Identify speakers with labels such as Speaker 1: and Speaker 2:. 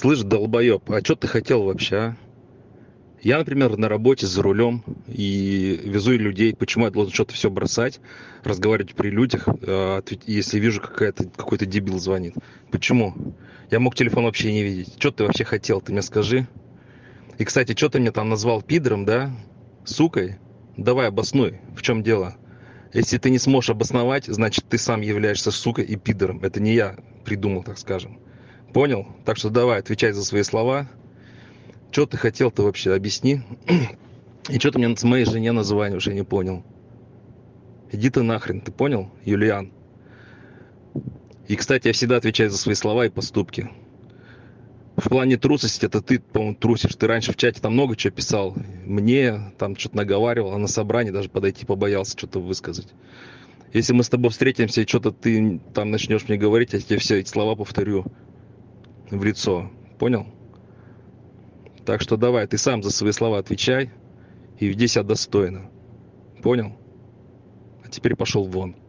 Speaker 1: Слышь, долбоеб, а что ты хотел вообще, а? Я, например, на работе за рулем и везу людей. Почему я должен что-то все бросать, разговаривать при людях, если вижу, какой-то дебил звонит? Почему? Я мог телефон вообще не видеть. Что ты вообще хотел, ты мне скажи. И, кстати, что ты мне там назвал пидором, да? Сукой? Давай обоснуй, в чем дело? Если ты не сможешь обосновать, значит, ты сам являешься сукой и пидором. Это не я придумал, так скажем. Понял? Так что давай, отвечай за свои слова. Что ты хотел-то вообще, объясни. И что ты мне с моей жене названиваешь, я не понял. Иди ты нахрен, ты понял, Юлиан? И, кстати, я всегда отвечаю за свои слова и поступки. В плане трусости, это ты, по-моему, трусишь. Ты раньше в чате там много чего писал. Мне там что-то наговаривал, а на собрании даже подойти побоялся что-то высказать. Если мы с тобой встретимся и что-то ты там начнешь мне говорить, я тебе все эти слова повторю в лицо. Понял? Так что давай, ты сам за свои слова отвечай и веди себя достойно. Понял? А теперь пошел вон.